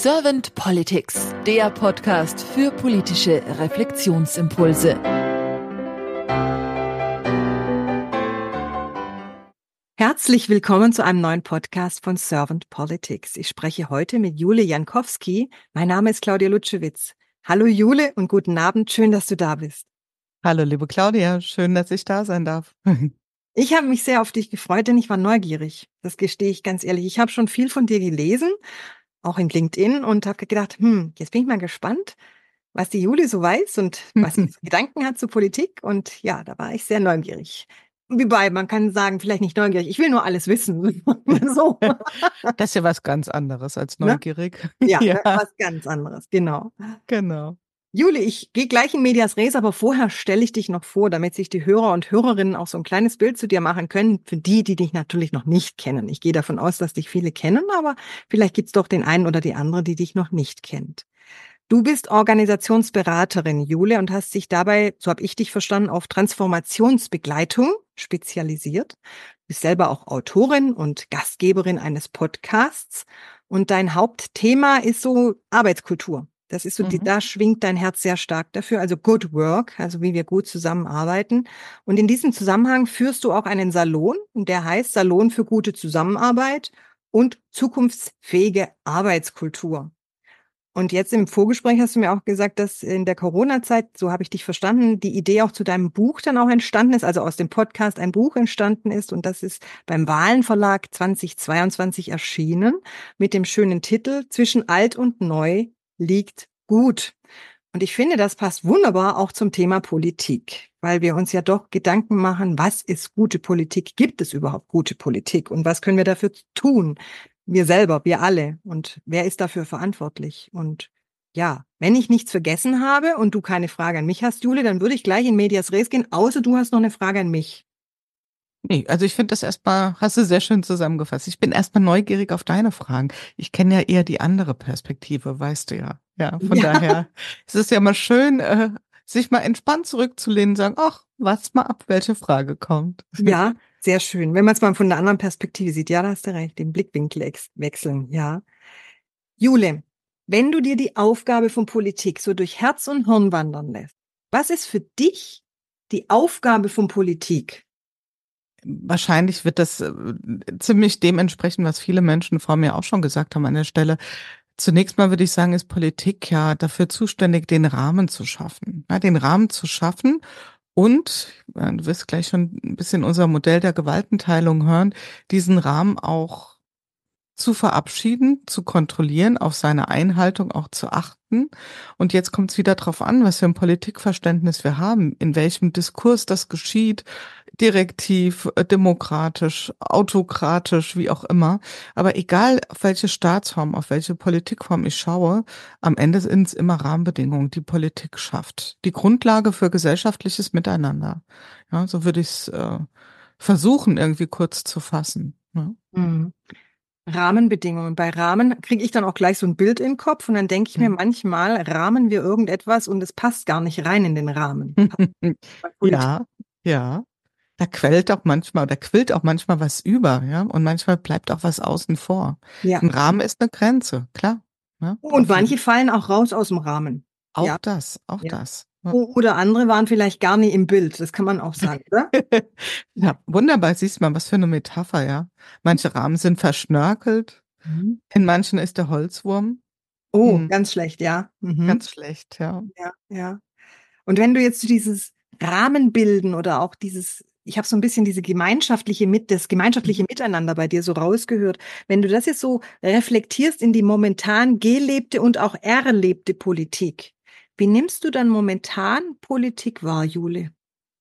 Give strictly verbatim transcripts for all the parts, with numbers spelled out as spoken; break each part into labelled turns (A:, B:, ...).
A: Servant Politics, der Podcast für politische Reflexionsimpulse.
B: Herzlich willkommen zu einem neuen Podcast von Servant Politics. Ich spreche heute mit Jule Jankowski. Mein Name ist Claudia Lutschewitz. Hallo Jule und guten Abend, schön, dass du da bist.
C: Hallo liebe Claudia, schön, dass ich da sein darf.
B: Ich habe mich sehr auf dich gefreut, denn ich war neugierig. Das gestehe ich ganz ehrlich. Ich habe schon viel von dir gelesen, auch in LinkedIn, und habe gedacht, hm, jetzt bin ich mal gespannt, was die Jule so weiß und was sie für Gedanken hat zur Politik. Und ja, da war ich sehr neugierig. Wobei, man kann sagen, vielleicht nicht neugierig. Ich will nur alles wissen. So.
C: Das ist ja was ganz anderes als neugierig.
B: Ne? Ja, ja, was ganz anderes, genau.
C: Genau.
B: Juli, ich gehe gleich in Medias Res, aber vorher stelle ich dich noch vor, damit sich die Hörer und Hörerinnen auch so ein kleines Bild zu dir machen können, für die, die dich natürlich noch nicht kennen. Ich gehe davon aus, dass dich viele kennen, aber vielleicht gibt's doch den einen oder die andere, die dich noch nicht kennt. Du bist Organisationsberaterin, Jule, und hast dich dabei, so habe ich dich verstanden, auf Transformationsbegleitung spezialisiert. Du bist selber auch Autorin und Gastgeberin eines Podcasts. Und dein Hauptthema ist so Arbeitskultur. Das ist so, mhm. Da schwingt dein Herz sehr stark dafür, also Good Work, also wie wir gut zusammenarbeiten. Und in diesem Zusammenhang führst du auch einen Salon, und der heißt Salon für gute Zusammenarbeit und zukunftsfähige Arbeitskultur. Und jetzt im Vorgespräch hast du mir auch gesagt, dass in der Corona-Zeit, so habe ich dich verstanden, die Idee auch zu deinem Buch dann auch entstanden ist, also aus dem Podcast ein Buch entstanden ist. Und das ist beim Wahlen Verlag zweitausendzweiundzwanzig erschienen mit dem schönen Titel Zwischen Alt und Neu liegt gut. Und ich finde, das passt wunderbar auch zum Thema Politik, weil wir uns ja doch Gedanken machen, was ist gute Politik? Gibt es überhaupt gute Politik? Und was können wir dafür tun? Wir selber, wir alle. Und wer ist dafür verantwortlich? Und ja, wenn ich nichts vergessen habe und du keine Frage an mich hast, Jule, dann würde ich gleich in Medias Res gehen, außer du hast noch eine Frage an mich.
C: Nee, also ich finde das erstmal, hast du sehr schön zusammengefasst. Ich bin erstmal neugierig auf deine Fragen. Ich kenne ja eher die andere Perspektive, weißt du ja. Ja, von ja. daher ist es ja mal schön, äh, sich mal entspannt zurückzulehnen und sagen, ach, warte mal ab, welche Frage kommt.
B: Ja, sehr schön. Wenn man es mal von einer anderen Perspektive sieht, ja, da hast du recht, den Blickwinkel wechseln, ja. Jule, wenn du dir die Aufgabe von Politik so durch Herz und Hirn wandern lässt, was ist für dich die Aufgabe von Politik?
C: Wahrscheinlich wird das äh, ziemlich dem entsprechen, was viele Menschen vor mir auch schon gesagt haben an der Stelle. Zunächst mal würde ich sagen, ist Politik ja dafür zuständig, den Rahmen zu schaffen. Ja, den Rahmen zu schaffen und, ja, du wirst gleich schon ein bisschen unser Modell der Gewaltenteilung hören, diesen Rahmen auch zu verabschieden, zu kontrollieren, auf seine Einhaltung auch zu achten. Und jetzt kommt es wieder darauf an, was für ein Politikverständnis wir haben, in welchem Diskurs das geschieht, direktiv, demokratisch, autokratisch, wie auch immer. Aber egal, auf welche Staatsform, auf welche Politikform ich schaue, am Ende sind es immer Rahmenbedingungen, die Politik schafft. Die Grundlage für gesellschaftliches Miteinander. Ja, so würde ich es äh, versuchen, irgendwie kurz zu fassen. Ne?
B: Mhm. Rahmenbedingungen. Bei Rahmen kriege ich dann auch gleich so ein Bild im Kopf und dann denke ich mir manchmal, rahmen wir irgendetwas und es passt gar nicht rein in den Rahmen.
C: Ja, ja. Da quält auch manchmal, da quillt auch manchmal was über, ja, und manchmal bleibt auch was außen vor.
B: Ja.
C: Ein Rahmen ist eine Grenze, klar. Ja,
B: und manche fallen auch raus aus dem Rahmen.
C: Auch
B: ja.
C: das, auch
B: ja.
C: das. Ja.
B: Oder andere waren vielleicht gar nie im Bild, das kann man auch sagen, oder?
C: Ja, wunderbar, siehst du mal, was für eine Metapher, ja. Manche Rahmen sind verschnörkelt, mhm. in manchen ist der Holzwurm.
B: Oh, hm. ganz schlecht, ja.
C: Mhm. Ganz schlecht, ja.
B: Ja, ja. Und wenn du jetzt dieses Rahmenbilden oder auch dieses, ich habe so ein bisschen diese gemeinschaftliche mit das gemeinschaftliche Miteinander bei dir so rausgehört. Wenn du das jetzt so reflektierst in die momentan gelebte und auch erlebte Politik, wie nimmst du dann momentan Politik wahr, Jule?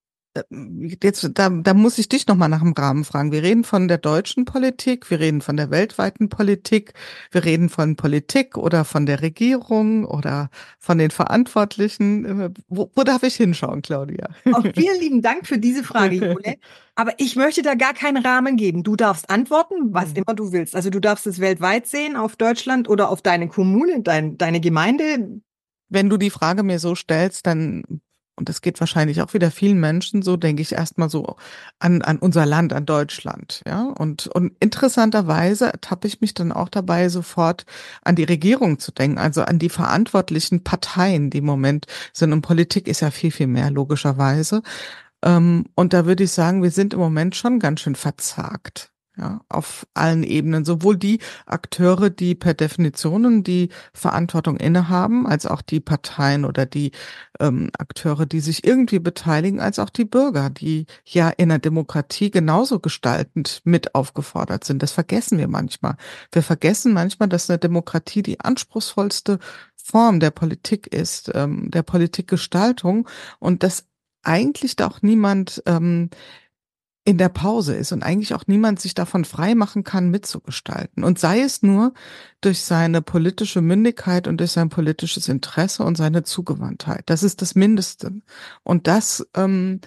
C: Jetzt, da, da muss ich dich nochmal nach dem Rahmen fragen. Wir reden von der deutschen Politik, wir reden von der weltweiten Politik, wir reden von Politik oder von der Regierung oder von den Verantwortlichen. Wo, wo darf ich hinschauen, Claudia?
B: Auch vielen lieben Dank für diese Frage, Jule. Aber ich möchte da gar keinen Rahmen geben. Du darfst antworten, was immer du willst. Also du darfst es weltweit sehen, auf Deutschland oder auf deine Kommune, dein, deine Gemeinde.
C: Wenn du die Frage mir so stellst, dann und das geht wahrscheinlich auch wieder vielen Menschen so, denke ich erstmal so an, an unser Land, an Deutschland, ja. Und, und interessanterweise ertappe ich mich dann auch dabei, sofort an die Regierung zu denken, also an die verantwortlichen Parteien, die im Moment sind. Und Politik ist ja viel, viel mehr, logischerweise. Ähm, und da würde ich sagen, wir sind im Moment schon ganz schön verzagt. Ja, auf allen Ebenen, sowohl die Akteure, die per Definition die Verantwortung innehaben, als auch die Parteien oder die ähm, Akteure, die sich irgendwie beteiligen, als auch die Bürger, die ja in der Demokratie genauso gestaltend mit aufgefordert sind. Das vergessen wir manchmal. Wir vergessen manchmal, dass eine Demokratie die anspruchsvollste Form der Politik ist, ähm, der Politikgestaltung, und dass eigentlich da auch niemand ähm, in der Pause ist und eigentlich auch niemand sich davon frei machen kann, mitzugestalten. Und sei es nur durch seine politische Mündigkeit und durch sein politisches Interesse und seine Zugewandtheit. Das ist das Mindeste. Und das ähm,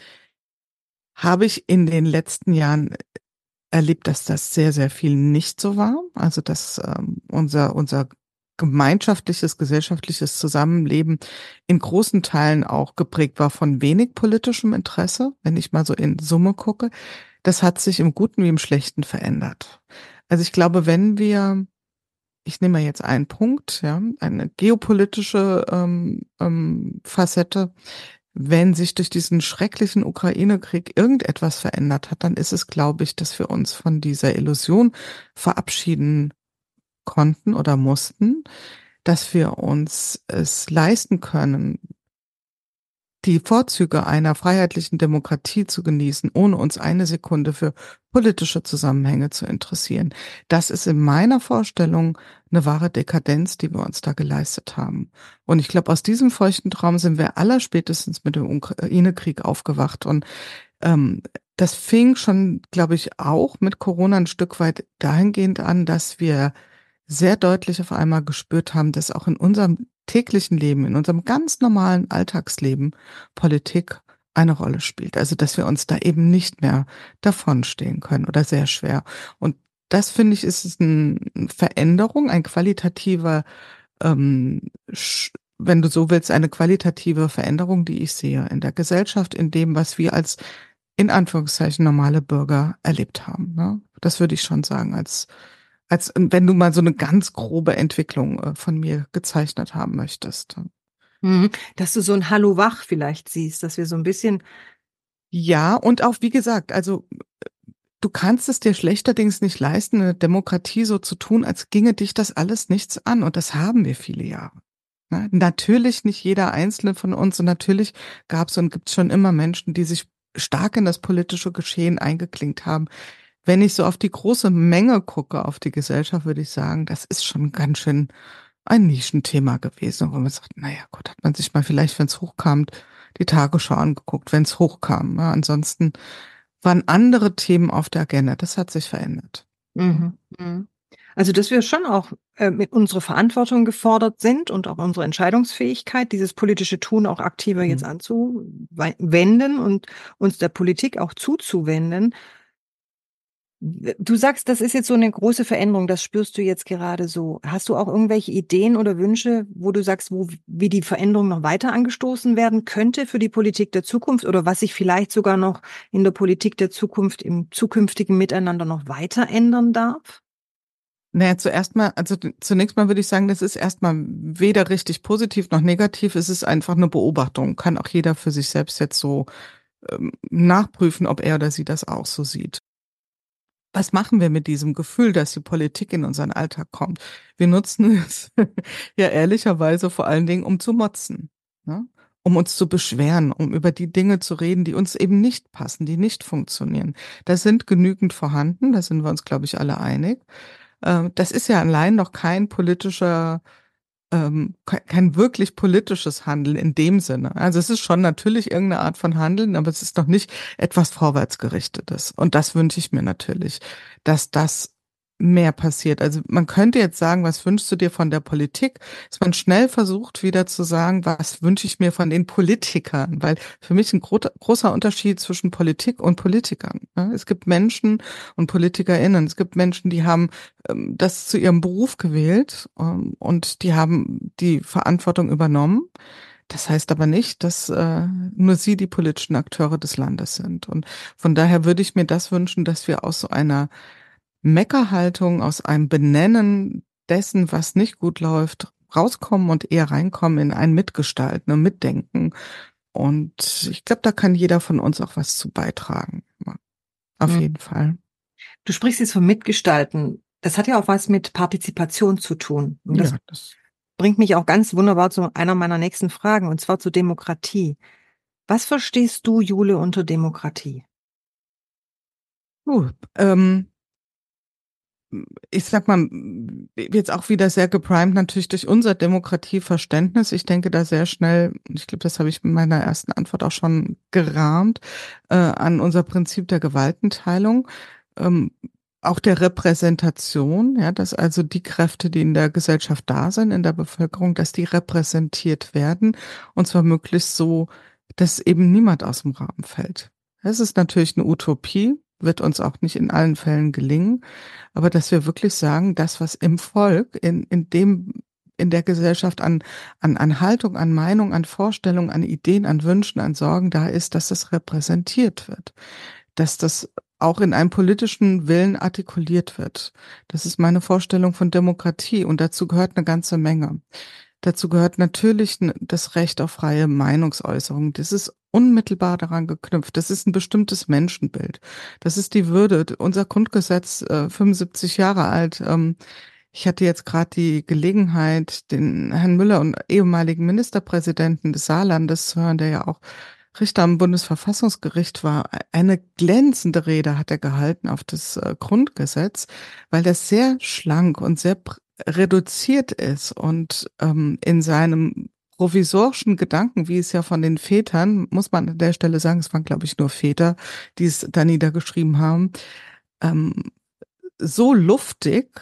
C: habe ich in den letzten Jahren erlebt, dass das sehr, sehr viel nicht so war. Also dass ähm, unser, unser gemeinschaftliches, gesellschaftliches Zusammenleben in großen Teilen auch geprägt war von wenig politischem Interesse, wenn ich mal so in Summe gucke. Das hat sich im Guten wie im Schlechten verändert. Also ich glaube, wenn wir, ich nehme mal jetzt einen Punkt, ja, eine geopolitische ähm, ähm, Facette, wenn sich durch diesen schrecklichen Ukraine-Krieg irgendetwas verändert hat, dann ist es, glaube ich, dass wir uns von dieser Illusion verabschieden konnten oder mussten, dass wir uns es leisten können, die Vorzüge einer freiheitlichen Demokratie zu genießen, ohne uns eine Sekunde für politische Zusammenhänge zu interessieren. Das ist in meiner Vorstellung eine wahre Dekadenz, die wir uns da geleistet haben. Und ich glaube, aus diesem feuchten Traum sind wir allerspätestens mit dem Ukraine-Krieg aufgewacht. Und ähm, das fing schon, glaube ich, auch mit Corona ein Stück weit dahingehend an, dass wir sehr deutlich auf einmal gespürt haben, dass auch in unserem täglichen Leben, in unserem ganz normalen Alltagsleben Politik eine Rolle spielt. Also, dass wir uns da eben nicht mehr davonstehen können oder sehr schwer. Und das, finde ich, ist eine Veränderung, ein qualitativer, ähm, sch- wenn du so willst, eine qualitative Veränderung, die ich sehe in der Gesellschaft, in dem, was wir als in Anführungszeichen normale Bürger erlebt haben. Ne? Das würde ich schon sagen, als als wenn du mal so eine ganz grobe Entwicklung äh, von mir gezeichnet haben möchtest.
B: Mhm. Dass du so ein Hallo wach vielleicht siehst, dass wir so ein bisschen.
C: Ja, und auch, wie gesagt, also du kannst es dir schlechterdings nicht leisten, eine Demokratie so zu tun, als ginge dich das alles nichts an. Und das haben wir viele Jahre. Ne? Natürlich nicht jeder Einzelne von uns. Und natürlich gab es und gibt es schon immer Menschen, die sich stark in das politische Geschehen eingeklinkt haben. Wenn ich so auf die große Menge gucke, auf die Gesellschaft, würde ich sagen, das ist schon ganz schön ein Nischenthema gewesen, wo man sagt, naja, Gott, hat man sich mal vielleicht, wenn es hochkam, die Tagesschau angeguckt, wenn es hochkam. Ja, ansonsten waren andere Themen auf der Agenda. Das hat sich verändert.
B: Mhm. Mhm. Also, dass wir schon auch äh, mit unserer Verantwortung gefordert sind und auch unsere Entscheidungsfähigkeit, dieses politische Tun auch aktiver jetzt
C: Mhm.
B: anzuwenden und uns der Politik auch zuzuwenden. Du sagst, das ist jetzt so eine große Veränderung, das spürst du jetzt gerade so. Hast du auch irgendwelche Ideen oder Wünsche, wo du sagst, wo wie die Veränderung noch weiter angestoßen werden könnte für die Politik der Zukunft oder was sich vielleicht sogar noch in der Politik der Zukunft im zukünftigen Miteinander noch weiter ändern darf?
C: Naja, zuerst mal, also zunächst mal würde ich sagen, das ist erstmal weder richtig positiv noch negativ. Es ist einfach eine Beobachtung. Kann auch jeder für sich selbst jetzt so ähm, nachprüfen, ob er oder sie das auch so sieht. Was machen wir mit diesem Gefühl, dass die Politik in unseren Alltag kommt? Wir nutzen es ja ehrlicherweise vor allen Dingen, um zu motzen, ne? Um uns zu beschweren, um über die Dinge zu reden, die uns eben nicht passen, die nicht funktionieren. Da sind genügend vorhanden, da sind wir uns, glaube ich, alle einig. Ähm, Das ist ja allein noch kein politischer ähm, ke- kein wirklich politisches Handeln in dem Sinne. Also es ist schon natürlich irgendeine Art von Handeln, aber es ist noch nicht etwas Vorwärtsgerichtetes. Und das wünsche ich mir natürlich, dass das mehr passiert. Also man könnte jetzt sagen, was wünschst du dir von der Politik? Dass man schnell versucht, wieder zu sagen, was wünsche ich mir von den Politikern? Weil für mich ein gro großer Unterschied zwischen Politik und Politikern. Ne? Es gibt Menschen und PolitikerInnen. Es gibt Menschen, die haben ähm, das zu ihrem Beruf gewählt, ähm, und die haben die Verantwortung übernommen. Das heißt aber nicht, dass äh, nur sie die politischen Akteure des Landes sind. Und von daher würde ich mir das wünschen, dass wir aus so einer Meckerhaltung, aus einem Benennen dessen, was nicht gut läuft, rauskommen und eher reinkommen in ein Mitgestalten und Mitdenken. Und ich glaube, da kann jeder von uns auch was zu beitragen. Auf
B: Hm.
C: jeden Fall.
B: Du sprichst jetzt von Mitgestalten. Das hat ja auch was mit Partizipation zu tun. Und das
C: Ja, das.
B: bringt mich auch ganz wunderbar zu einer meiner nächsten Fragen, und zwar zur Demokratie. Was verstehst du, Jule, unter Demokratie?
C: Uh, ähm, ich sag mal, jetzt auch wieder sehr geprimed natürlich durch unser Demokratieverständnis. Ich denke da sehr schnell, ich glaube, das habe ich in meiner ersten Antwort auch schon gerahmt, äh, an unser Prinzip der Gewaltenteilung, ähm, auch der Repräsentation, ja, dass also die Kräfte, die in der Gesellschaft da sind, in der Bevölkerung, dass die repräsentiert werden, und zwar möglichst so, dass eben niemand aus dem Rahmen fällt. Es ist natürlich eine Utopie, wird uns auch nicht in allen Fällen gelingen, aber dass wir wirklich sagen, das, was im Volk, in, in dem, in der Gesellschaft an, an, an Haltung, an Meinung, an Vorstellung, an Ideen, an Wünschen, an Sorgen da ist, dass das repräsentiert wird, dass das auch in einem politischen Willen artikuliert wird. Das ist meine Vorstellung von Demokratie, und dazu gehört eine ganze Menge. Dazu gehört natürlich das Recht auf freie Meinungsäußerung. Das ist unmittelbar daran geknüpft. Das ist ein bestimmtes Menschenbild. Das ist die Würde. Unser Grundgesetz, äh, fünfundsiebzig Jahre alt. Ähm, ich hatte jetzt gerade die Gelegenheit, den Herrn Müller und ehemaligen Ministerpräsidenten des Saarlandes zu hören, der ja auch Richter am Bundesverfassungsgericht war. Eine glänzende Rede hat er gehalten auf das äh, Grundgesetz, weil das sehr schlank und sehr reduziert ist und ähm, in seinem provisorischen Gedanken, wie es ja von den Vätern, muss man an der Stelle sagen, es waren, glaube ich, nur Väter, die es da niedergeschrieben haben, ähm, so luftig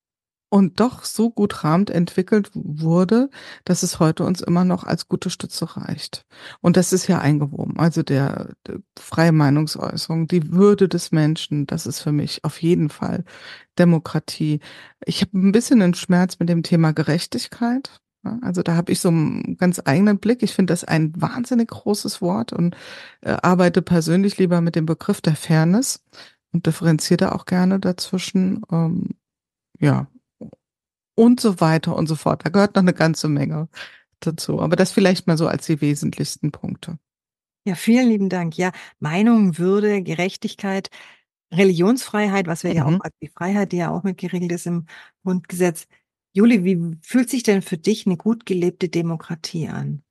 C: und doch so gut rahmend entwickelt wurde, dass es heute uns immer noch als gute Stütze reicht. Und das ist ja eingewoben. Also der, der freie Meinungsäußerung, die Würde des Menschen, das ist für mich auf jeden Fall Demokratie. Ich habe ein bisschen einen Schmerz mit dem Thema Gerechtigkeit. Ja, also da habe ich so einen ganz eigenen Blick. Ich finde das ein wahnsinnig großes Wort und äh, arbeite persönlich lieber mit dem Begriff der Fairness und differenziere da auch gerne dazwischen. Ähm, ja, und so weiter und so fort. Da gehört noch eine ganze Menge dazu. Aber das vielleicht mal so als die wesentlichsten Punkte.
B: Ja, vielen lieben Dank. Ja, Meinung, Würde, Gerechtigkeit, Religionsfreiheit, was wir ja auch
C: Mhm.
B: als die Freiheit, die ja auch mit geregelt ist im Grundgesetz. Juli, wie fühlt sich denn für dich eine gut gelebte Demokratie an?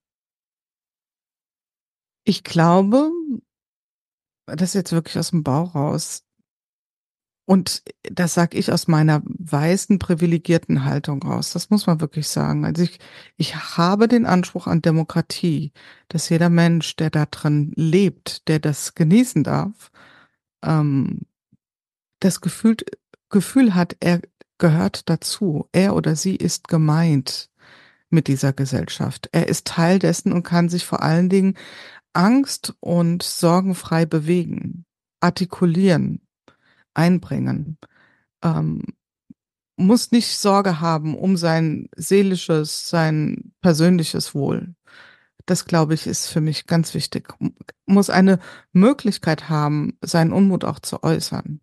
C: Ich glaube, das ist jetzt wirklich aus dem Bauch raus. Und das sage ich aus meiner weißen, privilegierten Haltung raus. Das muss man wirklich sagen. Also ich, ich habe den Anspruch an Demokratie, dass jeder Mensch, der da drin lebt, der das genießen darf, ähm, das Gefühl, Gefühl hat, er gehört dazu. Er oder sie ist gemeint mit dieser Gesellschaft. Er ist Teil dessen und kann sich vor allen Dingen angst- und sorgenfrei bewegen, artikulieren, einbringen. Ähm, muss nicht Sorge haben um sein seelisches, sein persönliches Wohl. Das, glaube ich, ist für mich ganz wichtig. Muss eine Möglichkeit haben, seinen Unmut auch zu äußern.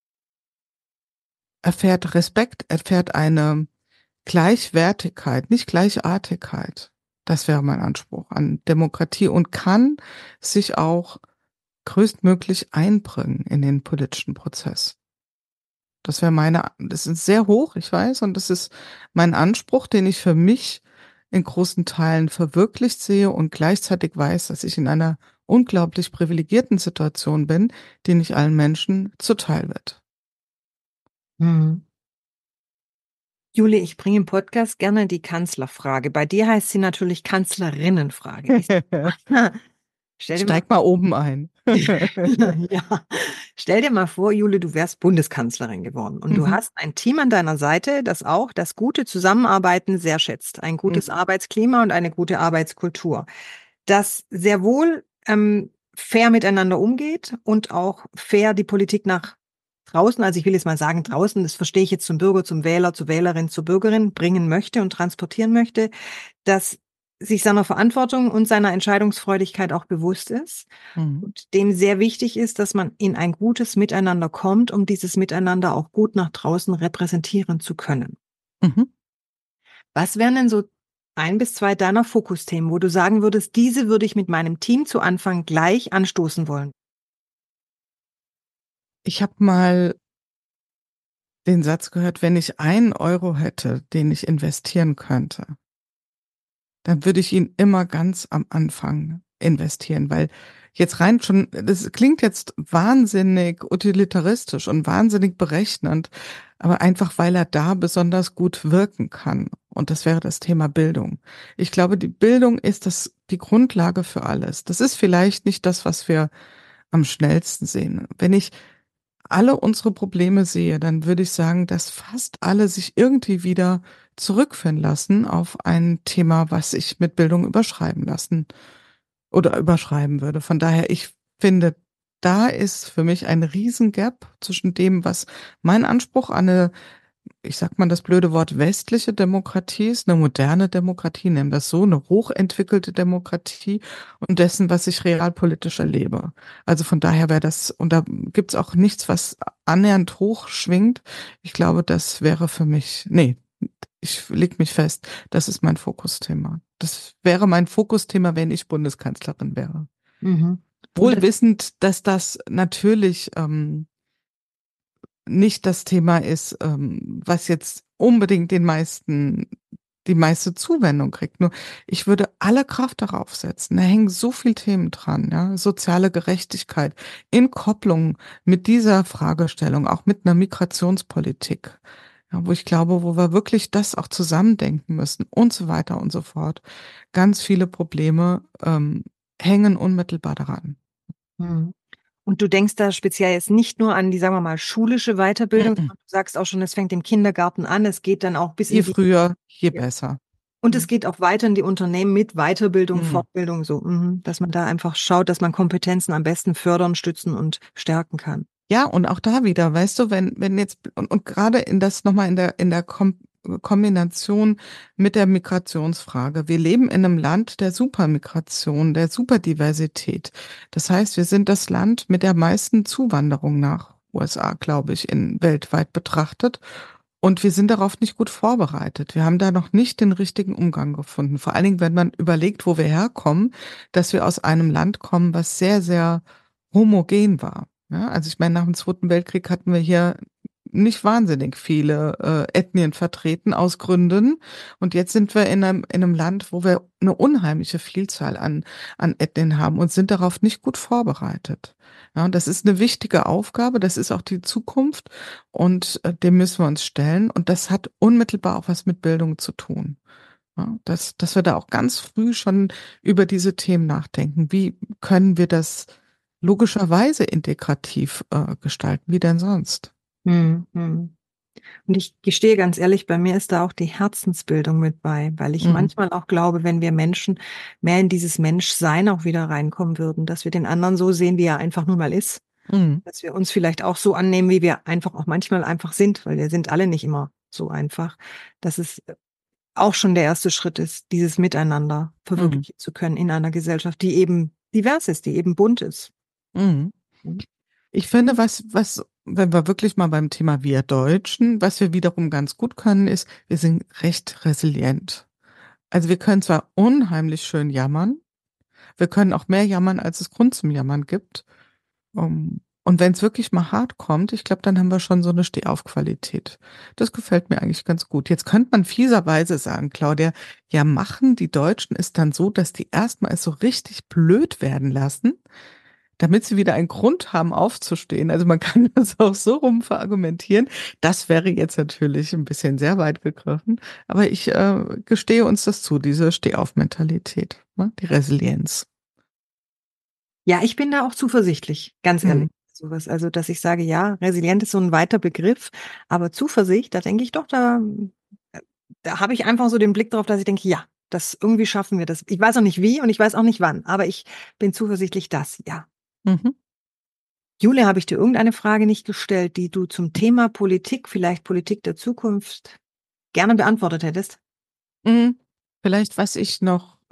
C: Erfährt Respekt, erfährt eine Gleichwertigkeit, nicht Gleichartigkeit. Das wäre mein Anspruch an Demokratie, und kann sich auch größtmöglich einbringen in den politischen Prozess. Das wäre meine, das ist sehr hoch, ich weiß, und das ist mein Anspruch, den ich für mich in großen Teilen verwirklicht sehe und gleichzeitig weiß, dass ich in einer unglaublich privilegierten Situation bin, die nicht allen Menschen zuteil wird.
B: Hm. Juli, ich bringe im Podcast gerne die Kanzlerfrage. Bei dir heißt sie natürlich Kanzlerinnenfrage. Ist- Stell dir mal,
C: Steig mal oben ein.
B: ja, stell dir mal vor, Jule, du wärst Bundeskanzlerin geworden und du
C: Mhm.
B: hast ein Team an deiner Seite, das auch das gute Zusammenarbeiten sehr schätzt. Ein gutes
C: Mhm.
B: Arbeitsklima und eine gute Arbeitskultur, das sehr wohl ähm, fair miteinander umgeht und auch fair die Politik nach draußen, also ich will jetzt mal sagen draußen, das verstehe ich jetzt zum Bürger, zum Wähler, zur Wählerin, zur Bürgerin, bringen möchte und transportieren möchte, das sich seiner Verantwortung und seiner Entscheidungsfreudigkeit auch bewusst ist
C: Mhm.
B: und dem sehr wichtig ist, dass man in ein gutes Miteinander kommt, um dieses Miteinander auch gut nach draußen repräsentieren zu können.
C: Mhm.
B: Was wären denn so ein bis zwei deiner Fokusthemen, wo du sagen würdest, diese würde ich mit meinem Team zu Anfang gleich anstoßen wollen?
C: Ich habe mal den Satz gehört, wenn ich einen Euro hätte, den ich investieren könnte, dann würde ich ihn immer ganz am Anfang investieren, weil jetzt rein schon, das klingt jetzt wahnsinnig utilitaristisch und wahnsinnig berechnend, aber einfach, weil er da besonders gut wirken kann. Und das wäre das Thema Bildung. Ich glaube, die Bildung ist das, die Grundlage für alles. Das ist vielleicht nicht das, was wir am schnellsten sehen. Wenn ich alle unsere Probleme sehe, dann würde ich sagen, dass fast alle sich irgendwie wieder zurückführen lassen auf ein Thema, was ich mit Bildung überschreiben lassen oder überschreiben würde. Von daher, ich finde, da ist für mich ein Riesengap zwischen dem, was mein Anspruch an eine, ich sag mal das blöde Wort westliche Demokratie ist, eine moderne Demokratie, nennen das so, eine hochentwickelte Demokratie und dessen, was ich realpolitisch erlebe. Also von daher wäre das, und da gibt's auch nichts, was annähernd hoch schwingt. Ich glaube, das wäre für mich, nee, ich leg mich fest, das ist mein Fokusthema. Das wäre mein Fokusthema, wenn ich Bundeskanzlerin wäre.
B: Mhm. Und
C: Wohl
B: das,
C: wissend, dass das natürlich ähm, nicht das Thema ist, ähm, was jetzt unbedingt den meisten, die meiste Zuwendung kriegt. Nur ich würde alle Kraft darauf setzen. Da hängen so viele Themen dran, ja. Soziale Gerechtigkeit in Kopplung mit dieser Fragestellung, auch mit einer Migrationspolitik, ja, wo ich glaube, wo wir wirklich das auch zusammendenken müssen und so weiter und so fort. Ganz viele Probleme ähm, hängen unmittelbar daran.
B: Mhm. Und du denkst da speziell jetzt nicht nur an die, sagen wir mal, schulische Weiterbildung,
C: Mhm.
B: sondern du sagst auch schon, es fängt im Kindergarten an, es geht dann auch bis
C: Je
B: in die,
C: früher, je
B: ja.
C: besser.
B: Und es geht auch weiter in die Unternehmen mit Weiterbildung,
C: Mhm.
B: Fortbildung, so, mhm, dass man da einfach schaut, dass man Kompetenzen am besten fördern, stützen und stärken kann.
C: Ja, und auch da wieder, weißt du, wenn, wenn jetzt, und, und gerade in das nochmal in der, in der Kom Kombination mit der Migrationsfrage. Wir leben in einem Land der Supermigration, der Superdiversität. Das heißt, wir sind das Land mit der meisten Zuwanderung nach U S A, glaube ich, in weltweit betrachtet. Und wir sind darauf nicht gut vorbereitet. Wir haben da noch nicht den richtigen Umgang gefunden. Vor allen Dingen, wenn man überlegt, wo wir herkommen, dass wir aus einem Land kommen, was sehr, sehr homogen war. Ja, also ich meine, nach dem Zweiten Weltkrieg hatten wir hier nicht wahnsinnig viele äh, Ethnien vertreten aus Gründen. Und jetzt sind wir in einem, in einem Land, wo wir eine unheimliche Vielzahl an, an Ethnien haben und sind darauf nicht gut vorbereitet. Ja, und das ist eine wichtige Aufgabe, das ist auch die Zukunft und äh, dem müssen wir uns stellen. Und das hat unmittelbar auch was mit Bildung zu tun. Ja, dass, dass wir da auch ganz früh schon über diese Themen nachdenken. Wie können wir das logischerweise integrativ äh, gestalten? Wie denn sonst?
B: Mhm. Mhm. Und ich gestehe ganz ehrlich, bei mir ist da auch die Herzensbildung mit bei, weil ich
C: Mhm.
B: manchmal auch glaube, wenn wir Menschen mehr in dieses Menschsein auch wieder reinkommen würden, dass wir den anderen so sehen, wie er einfach nun mal ist,
C: Mhm.
B: dass wir uns vielleicht auch so annehmen, wie wir einfach auch manchmal einfach sind, weil wir sind alle nicht immer so einfach, dass es auch schon der erste Schritt ist, dieses Miteinander
C: Mhm.
B: verwirklichen zu können in einer Gesellschaft, die eben divers ist, die eben bunt ist.
C: Mhm. Ich finde, was, was, wenn wir wirklich mal beim Thema wir Deutschen, was wir wiederum ganz gut können, ist, wir sind recht resilient. Also wir können zwar unheimlich schön jammern, wir können auch mehr jammern, als es Grund zum Jammern gibt. Um, und wenn es wirklich mal hart kommt, ich glaube, dann haben wir schon so eine Stehaufqualität. Das gefällt mir eigentlich ganz gut. Jetzt könnte man fieserweise sagen, Claudia, ja, machen die Deutschen es dann so, dass die erstmal es so richtig blöd werden lassen, damit sie wieder einen Grund haben, aufzustehen. Also man kann das auch so rum verargumentieren. Das wäre jetzt natürlich ein bisschen sehr weit gegriffen. Aber ich äh, gestehe uns das zu, diese Stehauf-Mentalität, ne? Die Resilienz.
B: Ja, ich bin da auch zuversichtlich, ganz ehrlich.
C: Mhm.
B: Sowas, also, dass ich sage, ja, resilient ist so ein weiter Begriff, aber Zuversicht, da denke ich doch, da, äh, da habe ich einfach so den Blick drauf, dass ich denke, ja, das irgendwie schaffen wir das. Ich weiß auch nicht wie und ich weiß auch nicht wann, aber ich bin zuversichtlich, dass, ja.
C: Mhm.
B: Julia, habe ich dir irgendeine Frage nicht gestellt, die du zum Thema Politik, vielleicht Politik der Zukunft, gerne beantwortet hättest?
C: Mhm. Vielleicht, was ich noch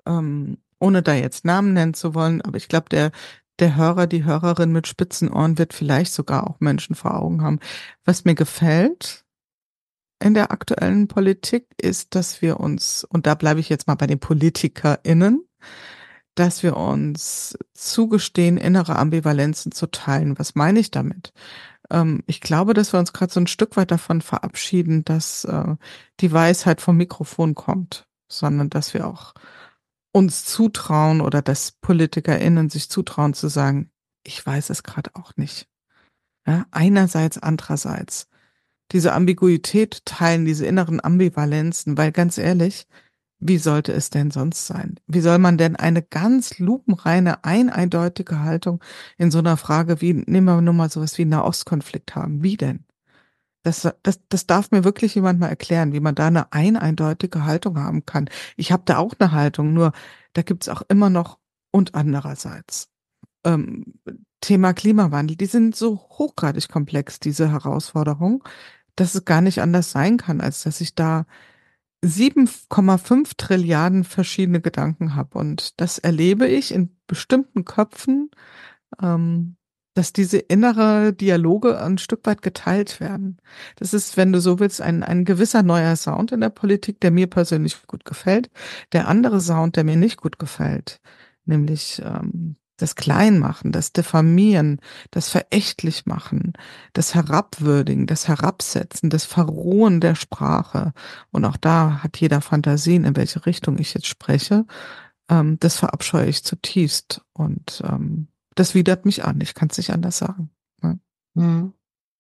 C: ähm, ohne da jetzt Namen nennen zu wollen, aber ich glaube, der der Hörer, die Hörerin mit spitzen Ohren wird vielleicht sogar auch Menschen vor Augen haben. Was mir gefällt in der aktuellen Politik ist, dass wir uns, und da bleibe ich jetzt mal bei den PolitikerInnen, dass wir uns zugestehen, innere Ambivalenzen zu teilen. Was meine ich damit? Ähm, ich glaube, dass wir uns gerade so ein Stück weit davon verabschieden, dass äh, die Weisheit vom Mikrofon kommt, sondern dass wir auch uns zutrauen oder dass PolitikerInnen sich zutrauen zu sagen, ich weiß es gerade auch nicht. Ja, einerseits, andererseits. Diese Ambiguität teilen, diese inneren Ambivalenzen, weil ganz ehrlich, wie sollte es denn sonst sein? Wie soll man denn eine ganz lupenreine, eindeutige Haltung in so einer Frage wie, nehmen wir nur mal sowas wie einen Nahostkonflikt haben? Wie denn? Das, das, das darf mir wirklich jemand mal erklären, wie man da eine eindeutige Haltung haben kann. Ich habe da auch eine Haltung, nur da gibt's auch immer noch und andererseits. Ähm, Thema Klimawandel, die sind so hochgradig komplex, diese Herausforderung, dass es gar nicht anders sein kann, als dass ich da sieben Komma fünf Trilliarden verschiedene Gedanken habe. Und das erlebe ich in bestimmten Köpfen, ähm, dass diese innere Dialoge ein Stück weit geteilt werden. Das ist, wenn du so willst, ein, ein gewisser neuer Sound in der Politik, der mir persönlich gut gefällt. Der andere Sound, der mir nicht gut gefällt, nämlich ähm, das Kleinmachen, das Diffamieren, das Verächtlichmachen, das Herabwürdigen, das Herabsetzen, das Verrohen der Sprache. Und auch da hat jeder Fantasien, in welche Richtung ich jetzt spreche. Ähm, das verabscheue ich zutiefst. Und ähm, das widert mich an. Ich kann es nicht anders sagen. Ja.
B: Mhm.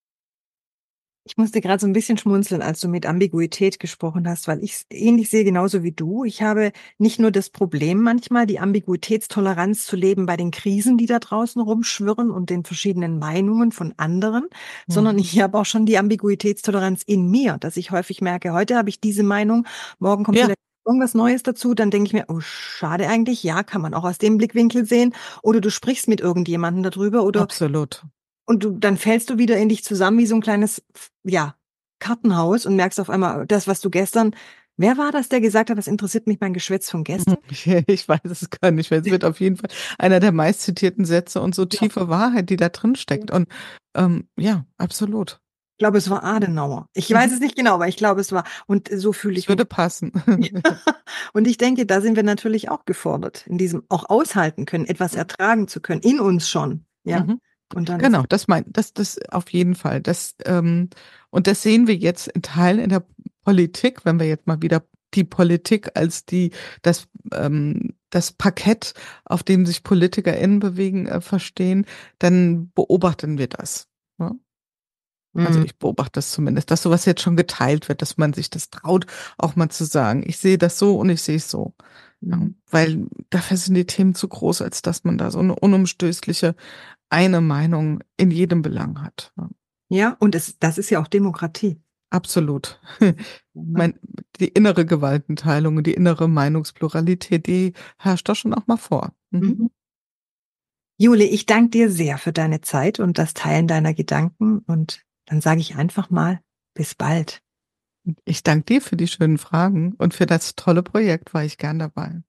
B: Ich musste gerade so ein bisschen schmunzeln, als du mit Ambiguität gesprochen hast, weil ich es ähnlich sehe, genauso wie du. Ich habe nicht nur das Problem manchmal, die Ambiguitätstoleranz zu leben bei den Krisen, die da draußen rumschwirren und den verschiedenen Meinungen von anderen,
C: Mhm.
B: sondern ich habe auch schon die Ambiguitätstoleranz in mir, dass ich häufig merke, heute habe ich diese Meinung, morgen kommt
C: Ja.
B: vielleicht irgendwas Neues dazu, dann denke ich mir, oh, schade eigentlich, ja, kann man auch aus dem Blickwinkel sehen. Oder du sprichst mit irgendjemandem darüber oder
C: Absolut.
B: und du, dann fällst du wieder in dich zusammen wie so ein kleines, ja, Kartenhaus und merkst auf einmal, das, was du gestern, wer war das, der gesagt hat, das interessiert mich mein Geschwätz von gestern?
C: Ich, ich weiß es gar nicht mehr. Es wird auf jeden Fall einer der meistzitierten Sätze und so tiefe Wahrheit, die da drin steckt. Und ähm, ja, absolut.
B: Ich glaube, es war Adenauer. Ich
C: Mhm.
B: weiß es nicht genau, aber ich glaube, es war. Und so fühle ich
C: Es würde
B: mich.
C: passen.
B: Und ich denke, da sind wir natürlich auch gefordert, in diesem auch aushalten können, etwas ertragen zu können, in uns schon. Ja.
C: Mhm.
B: Und dann
C: Genau, das mein, das, das auf jeden Fall. Das, ähm, und das sehen wir jetzt in Teilen in der Politik, wenn wir jetzt mal wieder die Politik als die, das, ähm, das Parkett, auf dem sich PolitikerInnen bewegen, äh, verstehen, dann beobachten wir das. Ja? Also
B: Mhm.
C: ich beobachte das zumindest, dass sowas jetzt schon geteilt wird, dass man sich das traut, auch mal zu sagen, ich sehe das so und ich sehe es so. Ja,
B: Mhm.
C: weil dafür sind die Themen zu groß, als dass man da so eine unumstößliche eine Meinung in jedem Belang hat. Ja,
B: Ja, und es, das ist ja auch Demokratie.
C: absolut.
B: Ne?
C: Mein, die innere Gewaltenteilung und die innere Meinungspluralität, die herrscht doch schon auch mal vor. Mhm.
B: Mhm. Jule, ich danke dir sehr für deine Zeit und das Teilen deiner Gedanken. Und dann sage ich einfach mal, bis bald.
C: Ich danke dir für die schönen Fragen und für das tolle Projekt, war ich gern dabei.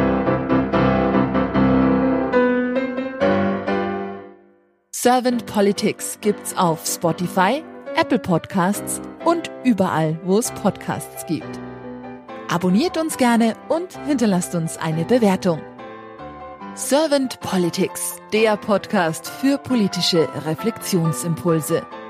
A: Servant Politics gibt's auf Spotify, Apple Podcasts und überall, wo es Podcasts gibt. Abonniert uns gerne und hinterlasst uns eine Bewertung. Servant Politics, der Podcast für politische Reflexionsimpulse.